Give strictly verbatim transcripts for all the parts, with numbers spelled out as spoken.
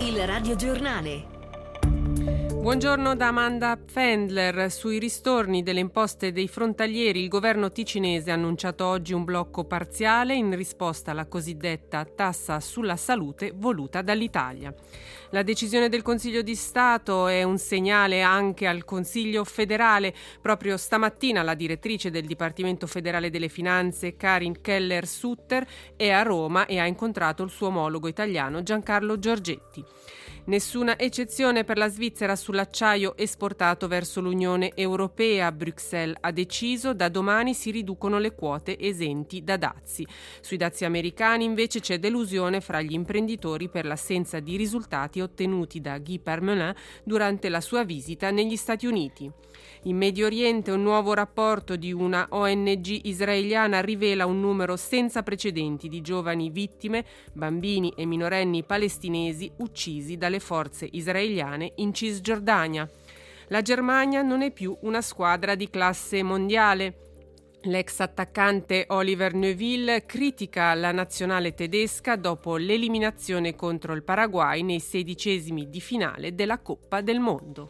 Il radiogiornale. Buongiorno da Amanda Pfändler. Sui ristorni delle imposte dei frontalieri il governo ticinese ha annunciato oggi un blocco parziale in risposta alla cosiddetta tassa sulla salute voluta dall'Italia. La decisione del Consiglio di Stato è un segnale anche al Consiglio federale. Proprio stamattina la direttrice del Dipartimento federale delle Finanze, Karin Keller-Sutter, è a Roma e ha incontrato il suo omologo italiano Giancarlo Giorgetti. Nessuna eccezione per la Svizzera sull'acciaio esportato verso l'Unione Europea. Bruxelles ha deciso, da domani si riducono le quote esenti da dazi. Sui dazi americani invece c'è delusione fra gli imprenditori per l'assenza di risultati ottenuti da Guy Parmelin durante la sua visita negli Stati Uniti. In Medio Oriente un nuovo rapporto di una O N G israeliana rivela un numero senza precedenti di giovani vittime, bambini e minorenni palestinesi uccisi dalle forze israeliane in Cisgiordania. La Germania non è più una squadra di classe mondiale. L'ex attaccante Oliver Neuville critica la nazionale tedesca dopo l'eliminazione contro il Paraguay nei sedicesimi di finale della Coppa del Mondo.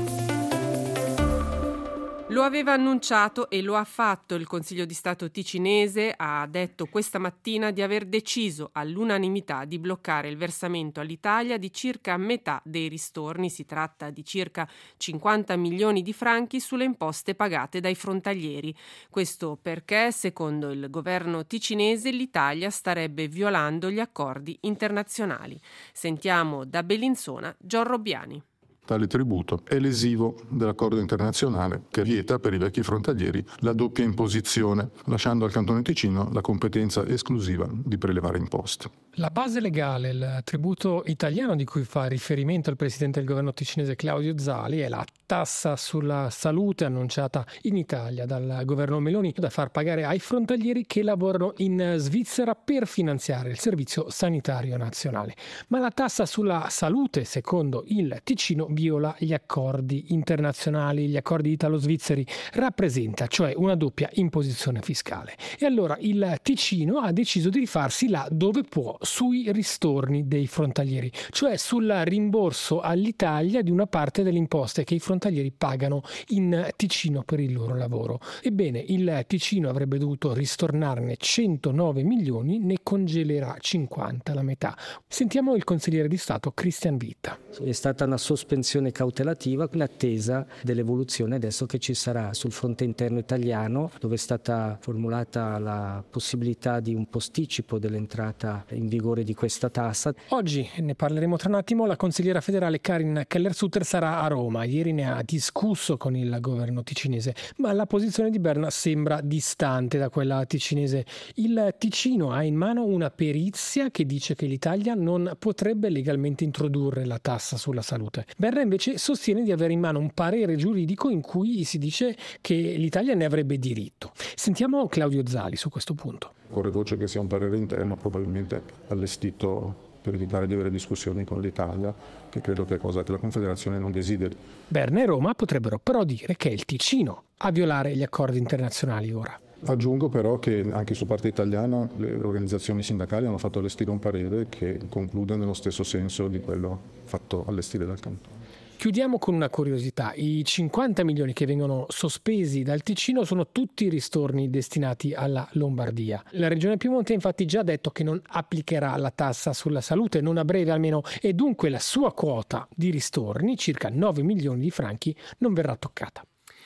Lo aveva annunciato e lo ha fatto il Consiglio di Stato ticinese. Ha detto questa mattina di aver deciso all'unanimità di bloccare il versamento all'Italia di circa metà dei ristorni, si tratta di circa cinquanta milioni di franchi, sulle imposte pagate dai frontalieri. Questo perché, secondo il governo ticinese, l'Italia starebbe violando gli accordi internazionali. Sentiamo da Bellinzona Gian Robbiani. Tale tributo è lesivo dell'accordo internazionale che vieta per i vecchi frontalieri la doppia imposizione, lasciando al Cantone Ticino la competenza esclusiva di prelevare imposte. La base legale, il tributo italiano di cui fa riferimento il presidente del governo ticinese Claudio Zali, è la tassa sulla salute annunciata in Italia dal governo Meloni da far pagare ai frontalieri che lavorano in Svizzera per finanziare il servizio sanitario nazionale. Ma la tassa sulla salute, secondo il Ticino, viola gli accordi internazionali, gli accordi italo-svizzeri, rappresenta cioè una doppia imposizione fiscale. E allora il Ticino ha deciso di rifarsi là dove può, sui ristorni dei frontalieri, cioè sul rimborso all'Italia di una parte delle imposte che i frontalieri pagano in Ticino per il loro lavoro. Ebbene, il Ticino avrebbe dovuto ristornarne centonove milioni, ne congelerà cinquanta, la metà. Sentiamo il consigliere di Stato Christian Witta. È stata una sospensione cautelativa in attesa dell'evoluzione adesso che ci sarà sul fronte interno italiano, dove è stata formulata la possibilità di un posticipo dell'entrata in vigore di questa tassa. Oggi, ne parleremo tra un attimo, la consigliera federale Karin Keller-Sutter sarà a Roma. Ieri ne ha discusso con il governo ticinese, ma la posizione di Berna sembra distante da quella ticinese. Il Ticino ha in mano una perizia che dice che l'Italia non potrebbe legalmente introdurre la tassa sulla salute. Berna invece sostiene di avere in mano un parere giuridico in cui si dice che l'Italia ne avrebbe diritto. Sentiamo Claudio Zali su questo punto. Corre voce che sia un parere interno, probabilmente allestito per evitare di avere discussioni con l'Italia, che credo che è cosa che la Confederazione non desideri. Berna e Roma potrebbero però dire che è il Ticino a violare gli accordi internazionali ora. Aggiungo però che anche su parte italiana le organizzazioni sindacali hanno fatto allestire un parere che conclude nello stesso senso di quello fatto allestire dal Cantone. Chiudiamo con una curiosità. I cinquanta milioni che vengono sospesi dal Ticino sono tutti ristorni destinati alla Lombardia. La regione Piemonte ha infatti già detto che non applicherà la tassa sulla salute, non a breve almeno, e dunque la sua quota di ristorni, circa nove milioni di franchi, non verrà toccata.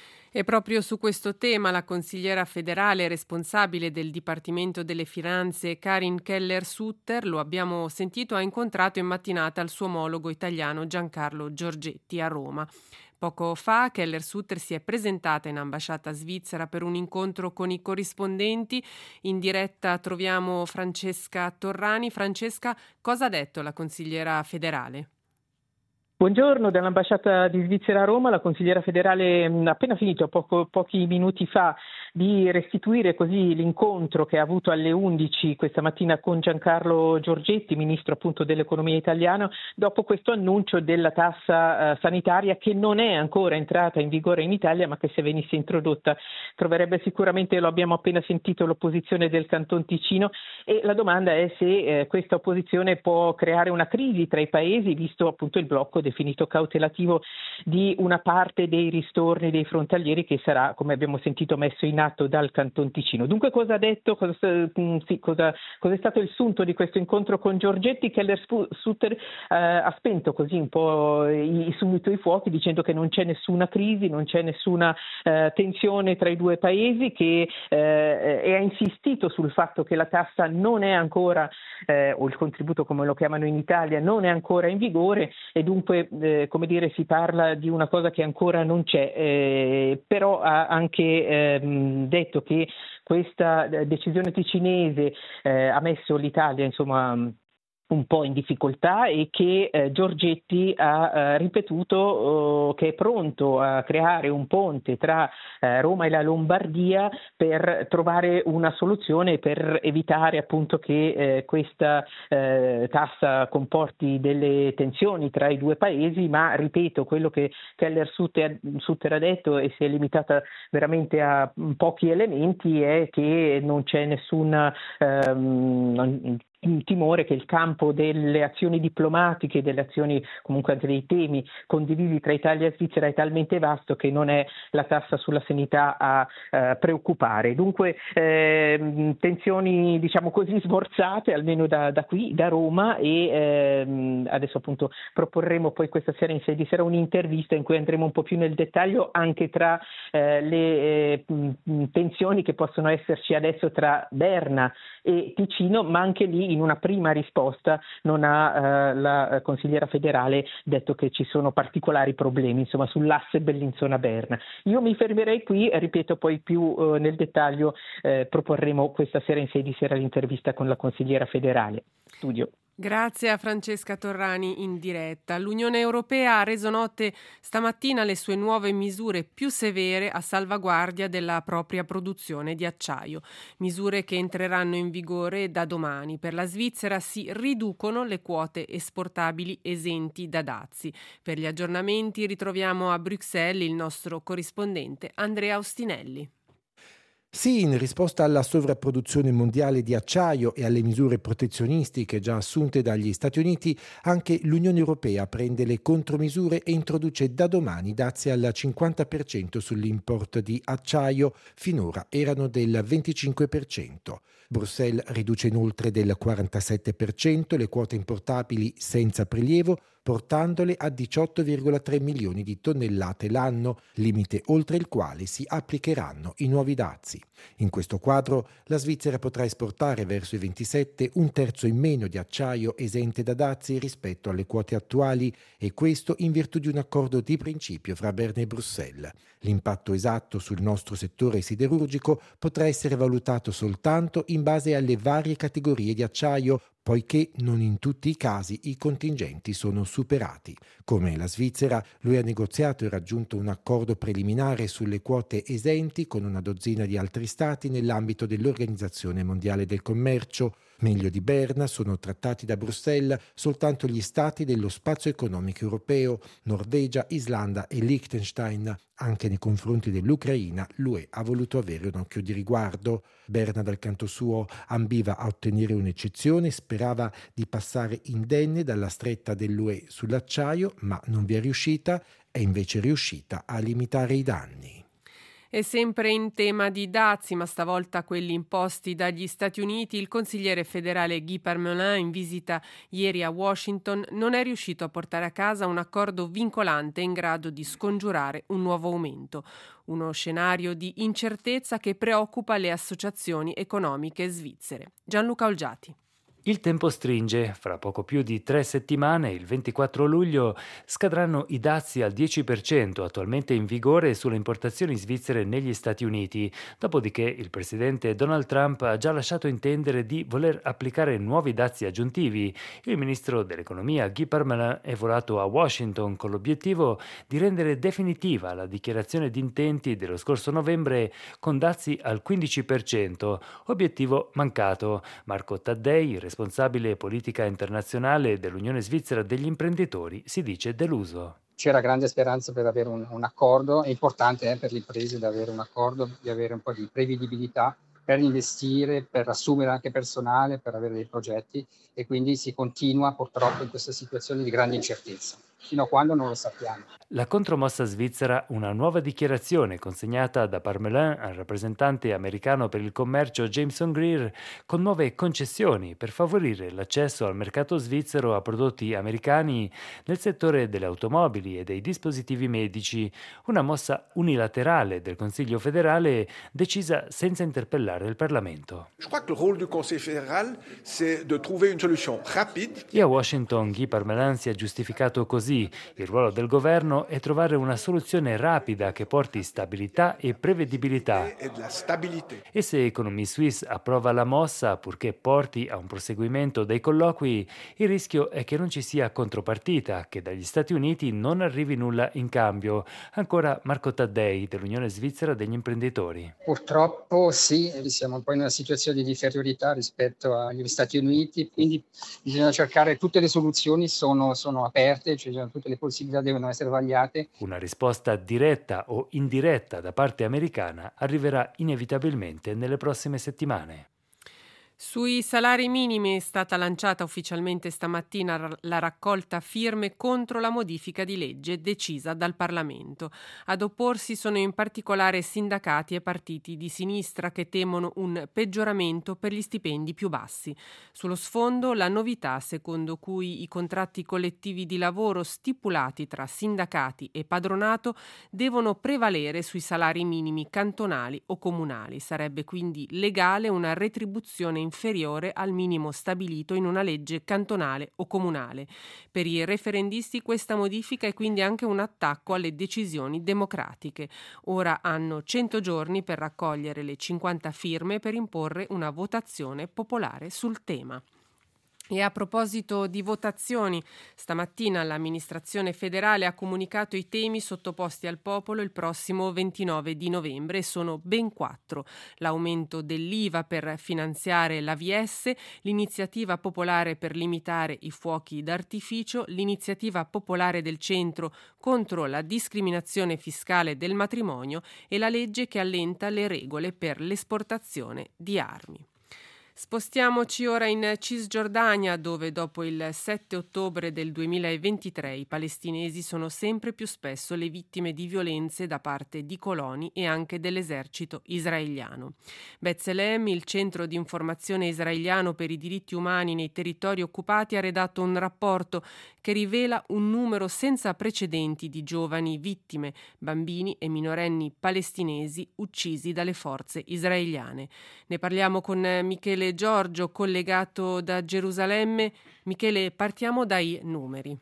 E proprio su questo tema la consigliera federale responsabile del Dipartimento delle Finanze Karin Keller-Sutter, lo abbiamo sentito, ha incontrato in mattinata il suo omologo italiano Giancarlo Giorgetti a Roma. Poco fa Keller-Sutter si è presentata in ambasciata svizzera per un incontro con i corrispondenti. In diretta troviamo Francesca Torrani. Francesca, cosa ha detto la consigliera federale? Buongiorno, dall'ambasciata di Svizzera a Roma, la consigliera federale ha appena finito poco, pochi minuti fa di restituire così l'incontro che ha avuto alle undici questa mattina con Giancarlo Giorgetti, ministro appunto dell'economia italiano, dopo questo annuncio della tassa eh, sanitaria che non è ancora entrata in vigore in Italia, ma che se venisse introdotta troverebbe sicuramente, lo abbiamo appena sentito, l'opposizione del Canton Ticino, e la domanda è se eh, questa opposizione può creare una crisi tra i paesi, visto appunto il blocco definito cautelativo di una parte dei ristorni dei frontalieri che sarà, come abbiamo sentito, messo in atto dal Canton Ticino. Dunque cosa ha detto, cosa, sì, cosa, cosa è stato il sunto di questo incontro con Giorgetti? Keller Sutter eh, ha spento così un po' i, subito i fuochi, dicendo che non c'è nessuna crisi, non c'è nessuna eh, tensione tra i due paesi, che eh, e ha insistito sul fatto che la tassa non è ancora, eh, o il contributo come lo chiamano in Italia, non è ancora in vigore, e dunque Eh, come dire, si parla di una cosa che ancora non c'è, eh, però ha anche ehm, detto che questa decisione ticinese eh, ha messo l'Italia insomma un po' in difficoltà, e che eh, Giorgetti ha eh, ripetuto oh, che è pronto a creare un ponte tra eh, Roma e la Lombardia per trovare una soluzione, per evitare appunto che eh, questa eh, tassa comporti delle tensioni tra i due paesi. Ma ripeto, quello che Keller Sutter, Sutter ha detto, e si è limitata veramente a pochi elementi, è che non c'è nessuna ehm, timore che il campo delle azioni diplomatiche, delle azioni comunque anche dei temi condivisi tra Italia e Svizzera è talmente vasto che non è la tassa sulla sanità a eh, preoccupare. Dunque eh, tensioni diciamo così smorzate almeno da, da qui, da Roma, e eh, adesso appunto proporremo poi questa sera in sei di sera un'intervista in cui andremo un po' più nel dettaglio anche tra eh, le eh, tensioni che possono esserci adesso tra Berna e Ticino, ma anche lì in una prima risposta non ha eh, la consigliera federale detto che ci sono particolari problemi insomma sull'asse Bellinzona-Berna. Io mi fermerei qui, ripeto, poi più eh, nel dettaglio eh, proporremo questa sera in sei di sera l'intervista con la consigliera federale. Studio. Grazie a Francesca Torrani in diretta. L'Unione Europea ha reso note stamattina le sue nuove misure più severe a salvaguardia della propria produzione di acciaio. Misure che entreranno in vigore da domani. Per la Svizzera si riducono le quote esportabili esenti da dazi. Per gli aggiornamenti ritroviamo a Bruxelles il nostro corrispondente Andrea Ostinelli. Sì, in risposta alla sovrapproduzione mondiale di acciaio e alle misure protezionistiche già assunte dagli Stati Uniti, anche l'Unione Europea prende le contromisure e introduce da domani dazi al cinquanta per cento sull'import di acciaio, finora erano del venticinque per cento. Bruxelles riduce inoltre del quarantasette per cento le quote importabili senza prelievo, portandole a diciotto virgola tre milioni di tonnellate l'anno, limite oltre il quale si applicheranno i nuovi dazi. In questo quadro la Svizzera potrà esportare verso i ventisette un terzo in meno di acciaio esente da dazi rispetto alle quote attuali, e questo in virtù di un accordo di principio fra Berna e Bruxelles. L'impatto esatto sul nostro settore siderurgico potrà essere valutato soltanto in base alle varie categorie di acciaio, poiché non in tutti i casi i contingenti sono superati. Come la Svizzera, lui ha negoziato e raggiunto un accordo preliminare sulle quote esenti con una dozzina di altri stati nell'ambito dell'Organizzazione Mondiale del Commercio. Meglio di Berna sono trattati da Bruxelles soltanto gli stati dello spazio economico europeo, Norvegia, Islanda e Liechtenstein. Anche nei confronti dell'Ucraina l'U E ha voluto avere un occhio di riguardo. Berna dal canto suo ambiva a ottenere un'eccezione, sperava di passare indenne dalla stretta dell'U E sull'acciaio, ma non vi è riuscita, è invece riuscita a limitare i danni. E sempre in tema di dazi, ma stavolta quelli imposti dagli Stati Uniti, il consigliere federale Guy Parmelin, in visita ieri a Washington, non è riuscito a portare a casa un accordo vincolante in grado di scongiurare un nuovo aumento. Uno scenario di incertezza che preoccupa le associazioni economiche svizzere. Gianluca Olgiati. Il tempo stringe, fra poco più di tre settimane, il ventiquattro luglio, scadranno i dazi al dieci per cento attualmente in vigore sulle importazioni svizzere negli Stati Uniti, dopodiché il presidente Donald Trump ha già lasciato intendere di voler applicare nuovi dazi aggiuntivi. Il ministro dell'economia Guy Parmelin è volato a Washington con l'obiettivo di rendere definitiva la dichiarazione di intenti dello scorso novembre con dazi al quindici per cento, obiettivo mancato. Marco Taddei, responsabile politica internazionale dell'Unione Svizzera degli Imprenditori, si dice deluso. C'era grande speranza per avere un, un accordo, è importante eh, per le imprese di avere un accordo, di avere un po' di prevedibilità per investire, per assumere anche personale, per avere dei progetti, e quindi si continua purtroppo in questa situazione di grande incertezza, fino a quando non lo sappiamo. La contromossa svizzera, una nuova dichiarazione consegnata da Parmelin al rappresentante americano per il commercio Jameson Greer, con nuove concessioni per favorire l'accesso al mercato svizzero a prodotti americani nel settore delle automobili e dei dispositivi medici, una mossa unilaterale del Consiglio federale decisa senza interpellare il Parlamento. Je crois que le rôle du Conseil fédéral c'est de trouver une solution rapide. E a Washington Guy Parmelin si è giustificato così: il ruolo del governo è trovare una soluzione rapida che porti stabilità e prevedibilità. E se Economie Suisse approva la mossa, purché porti a un proseguimento dei colloqui, il rischio è che non ci sia contropartita, che dagli Stati Uniti non arrivi nulla in cambio. Ancora Marco Taddei dell'Unione Svizzera degli Imprenditori. Purtroppo sì, siamo un po' in una situazione di inferiorità rispetto agli Stati Uniti, quindi bisogna cercare, tutte le soluzioni sono, sono aperte, cioè tutte le possibilità devono essere vagliate. Una risposta diretta o indiretta da parte americana arriverà inevitabilmente nelle prossime settimane. Sui salari minimi è stata lanciata ufficialmente stamattina la raccolta firme contro la modifica di legge decisa dal Parlamento. Ad opporsi sono in particolare sindacati e partiti di sinistra che temono un peggioramento per gli stipendi più bassi. Sullo sfondo la novità secondo cui i contratti collettivi di lavoro stipulati tra sindacati e padronato devono prevalere sui salari minimi cantonali o comunali. Sarebbe quindi legale una retribuzione inferiore al minimo stabilito in una legge cantonale o comunale. Per i referendisti questa modifica è quindi anche un attacco alle decisioni democratiche. Ora hanno cento giorni per raccogliere le cinquanta firme per imporre una votazione popolare sul tema. E a proposito di votazioni, stamattina l'amministrazione federale ha comunicato i temi sottoposti al popolo il prossimo ventinove di novembre e sono ben quattro: l'aumento dell'I V A per finanziare l'A V S, l'iniziativa popolare per limitare i fuochi d'artificio, l'iniziativa popolare del centro contro la discriminazione fiscale del matrimonio e la legge che allenta le regole per l'esportazione di armi. Spostiamoci ora in Cisgiordania, dove dopo il sette ottobre del duemilaventitré i palestinesi sono sempre più spesso le vittime di violenze da parte di coloni e anche dell'esercito israeliano. B'Tselem, il centro di informazione israeliano per i diritti umani nei territori occupati, ha redatto un rapporto che rivela un numero senza precedenti di giovani vittime, bambini e minorenni palestinesi uccisi dalle forze israeliane. Ne parliamo con Michele Giorgio, collegato da Gerusalemme. Michele, partiamo dai numeri.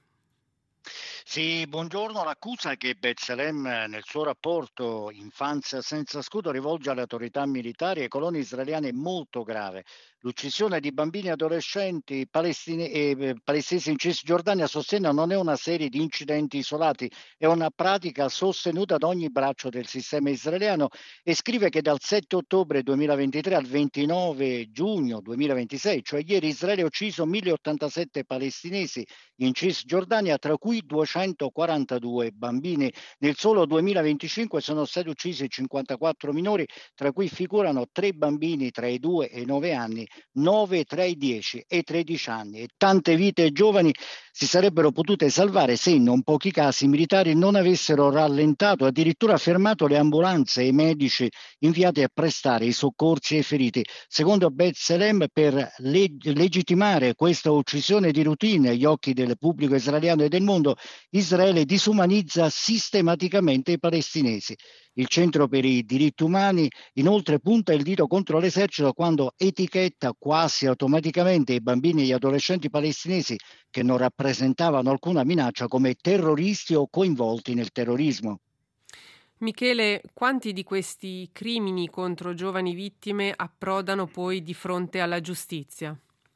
Sì, buongiorno. L'accusa che B'Tselem nel suo rapporto Infanzia senza scudo rivolge alle autorità militari e ai coloni israeliani è molto grave. L'uccisione di bambini e adolescenti palestine, eh, palestinesi in Cisgiordania, sostiene, non è una serie di incidenti isolati, è una pratica sostenuta da ogni braccio del sistema israeliano, e scrive che dal sette ottobre duemilaventitré al ventinove giugno duemilaventisei, cioè ieri, Israele ha ucciso mille ottantasette palestinesi in Cisgiordania, tra cui duecentoquarantadue bambini. Nel solo duemilaventicinque sono stati uccisi cinquantaquattro minori, tra cui figurano tre bambini tra i due e i nove anni, nove tra i dieci e i tredici anni, e tante vite giovani si sarebbero potute salvare se in non pochi casi i militari non avessero rallentato, addirittura fermato le ambulanze e i medici inviati a prestare i soccorsi ai feriti. Secondo B'Tselem, per leg- legittimare questa uccisione di routine agli occhi del pubblico israeliano e del mondo, Israele disumanizza sistematicamente i palestinesi. Il Centro per i diritti umani inoltre punta il dito contro l'esercito quando etichetta diretta quasi automaticamente i bambini e gli adolescenti palestinesi che non rappresentavano alcuna minaccia come terroristi o coinvolti nel terrorismo. Michele, quanti di questi crimini contro giovani vittime approdano poi di fronte alla giustizia?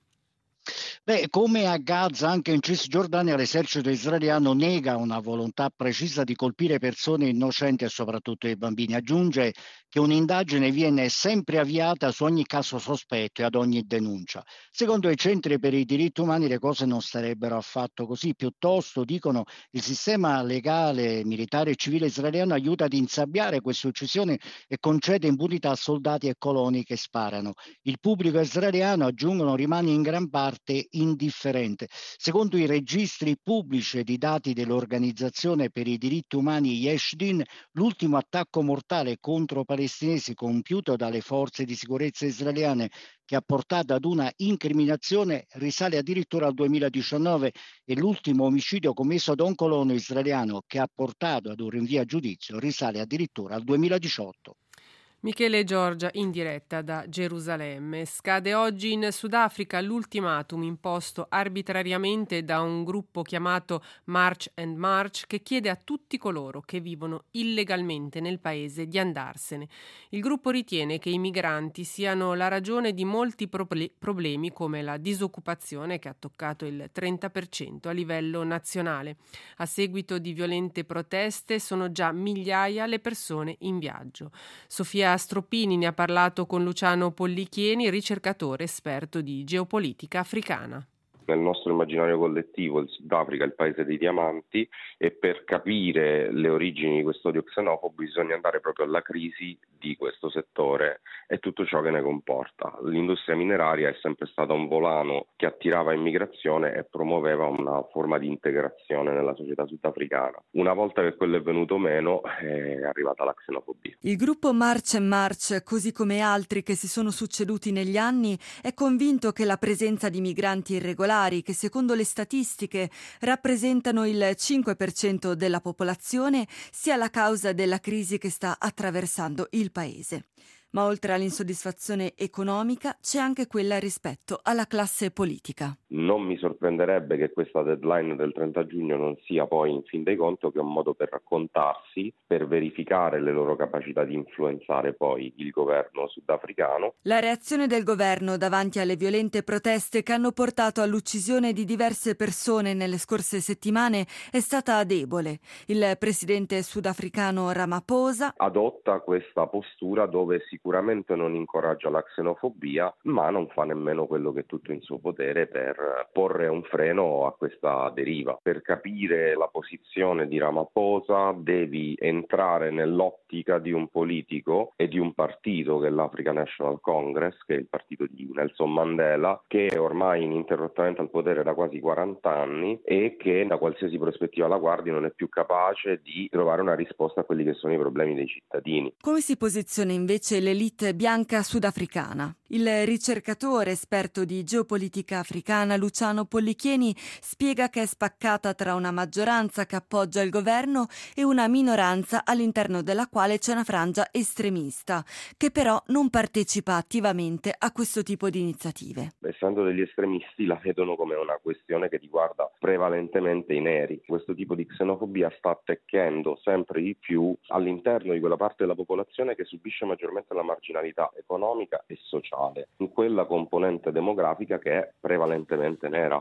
Beh, come a Gaza, anche in Cisgiordania l'esercito israeliano nega una volontà precisa di colpire persone innocenti e soprattutto i bambini. Aggiunge che un'indagine viene sempre avviata su ogni caso sospetto e ad ogni denuncia. Secondo i centri per i diritti umani le cose non sarebbero affatto così, piuttosto dicono il sistema legale, militare e civile israeliano aiuta ad insabbiare queste uccisioni e concede impunità a soldati e coloni che sparano. Il pubblico israeliano, aggiungono, rimane in gran parte indifferente. Secondo i registri pubblici ed i dati dell'Organizzazione per i diritti umani Yesh Din, l'ultimo attacco mortale contro palestinesi compiuto dalle forze di sicurezza israeliane che ha portato ad una incriminazione risale addirittura al duemiladiciannove e l'ultimo omicidio commesso da un colono israeliano che ha portato ad un rinvio a giudizio risale addirittura al duemiladiciotto. Michele e Giorgia in diretta da Gerusalemme. Scade oggi in Sudafrica l'ultimatum imposto arbitrariamente da un gruppo chiamato March and March che chiede a tutti coloro che vivono illegalmente nel paese di andarsene. Il gruppo ritiene che i migranti siano la ragione di molti problemi come la disoccupazione che ha toccato il trenta per cento a livello nazionale. A seguito di violente proteste sono già migliaia le persone in viaggio. Sofia Stroppini ne ha parlato con Luciano Pollichieni, ricercatore esperto di geopolitica africana. Nel nostro immaginario collettivo il Sudafrica è il paese dei diamanti e per capire le origini di questo odio xenofobo bisogna andare proprio alla crisi di questo settore e tutto ciò che ne comporta. L'industria mineraria è sempre stata un volano che attirava immigrazione e promuoveva una forma di integrazione nella società sudafricana. Una volta che quello è venuto meno è arrivata la xenofobia. Il gruppo March and March, così come altri che si sono succeduti negli anni, è convinto che la presenza di migranti irregolari che secondo le statistiche rappresentano il cinque per cento della popolazione sia la causa della crisi che sta attraversando il paese. Ma oltre all'insoddisfazione economica c'è anche quella rispetto alla classe politica. Non mi sorprenderebbe che questa deadline del trenta giugno non sia poi in fin dei conti che un modo per raccontarsi, per verificare le loro capacità di influenzare poi il governo sudafricano. La reazione del governo davanti alle violente proteste che hanno portato all'uccisione di diverse persone nelle scorse settimane è stata debole. Il presidente sudafricano Ramaphosa adotta questa postura dove si sicuramente non incoraggia la xenofobia, ma non fa nemmeno quello che è tutto in suo potere per porre un freno a questa deriva. Per capire la posizione di Ramaphosa devi entrare nell'ottica di un politico e di un partito che è l'African National Congress, che è il partito di Nelson Mandela, che è ormai ininterrottamente al potere da quasi quaranta anni e che da qualsiasi prospettiva la guardi non è più capace di trovare una risposta a quelli che sono i problemi dei cittadini. Come si posiziona invece l'elite bianca sudafricana? Il ricercatore esperto di geopolitica africana Luciano Pollichieni spiega che è spaccata tra una maggioranza che appoggia il governo e una minoranza all'interno della quale c'è una frangia estremista, che però non partecipa attivamente a questo tipo di iniziative. Essendo degli estremisti la vedono come una questione che riguarda prevalentemente i neri. Questo tipo di xenofobia sta attecchendo sempre di più all'interno di quella parte della popolazione che subisce maggiormente la marginalità economica e sociale, in quella componente demografica che è prevalentemente nera.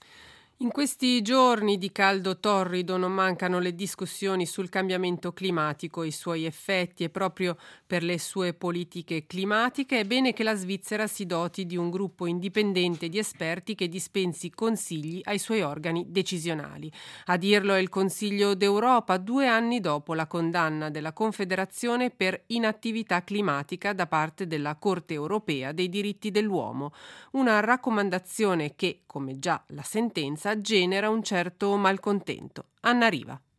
In questi giorni di caldo torrido non mancano le discussioni sul cambiamento climatico e i suoi effetti e proprio per le sue politiche climatiche è bene che la Svizzera si doti di un gruppo indipendente di esperti che dispensi consigli ai suoi organi decisionali. A dirlo è il Consiglio d'Europa due anni dopo la condanna della Confederazione per inattività climatica da parte della Corte europea dei diritti dell'uomo. Una raccomandazione che, come già la sentenza, genera un certo malcontento. Anna Riva.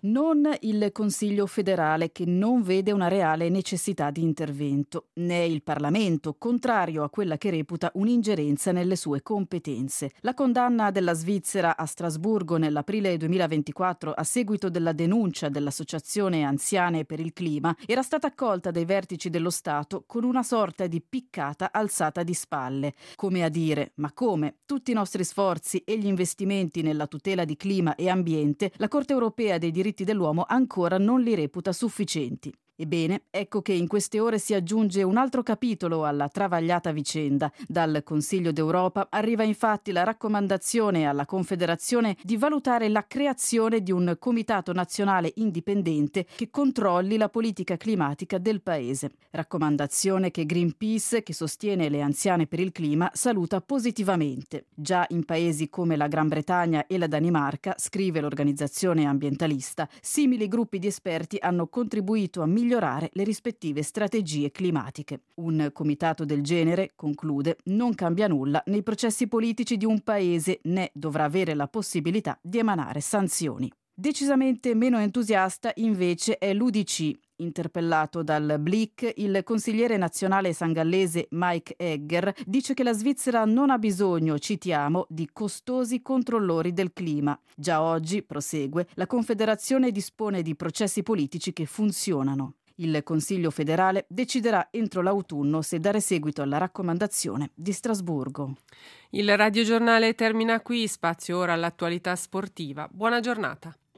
Non il Consiglio federale, che non vede una reale necessità di intervento, né il Parlamento, contrario a quella che reputa un'ingerenza nelle sue competenze. La condanna della Svizzera a Strasburgo nell'aprile duemilaventiquattro a seguito della denuncia dell'Associazione Anziane per il Clima era stata accolta dai vertici dello Stato con una sorta di piccata alzata di spalle, come a dire: ma come? Tutti i nostri sforzi e gli investimenti nella tutela di clima e ambiente, la Corte europea dei diritti dell'uomo ancora non li reputa sufficienti. Ebbene, ecco che in queste ore si aggiunge un altro capitolo alla travagliata vicenda. Dal Consiglio d'Europa arriva infatti la raccomandazione alla Confederazione di valutare la creazione di un comitato nazionale indipendente che controlli la politica climatica del paese. Raccomandazione che Greenpeace, che sostiene le anziane per il clima, saluta positivamente. Già in paesi come la Gran Bretagna e la Danimarca, scrive l'organizzazione ambientalista, simili gruppi di esperti hanno contribuito a migliorare le rispettive strategie climatiche. Un comitato del genere, conclude, non cambia nulla nei processi politici di un paese, né dovrà avere la possibilità di emanare sanzioni. Decisamente meno entusiasta invece è l'U D C. Interpellato dal Blick, il consigliere nazionale sangallese Mike Egger dice che la Svizzera non ha bisogno, citiamo, di costosi controllori del clima. Già oggi, prosegue, la Confederazione dispone di processi politici che funzionano. Il Consiglio federale deciderà entro l'autunno se dare seguito alla raccomandazione di Strasburgo. Il radiogiornale termina qui, spazio ora all'attualità sportiva. Buona giornata.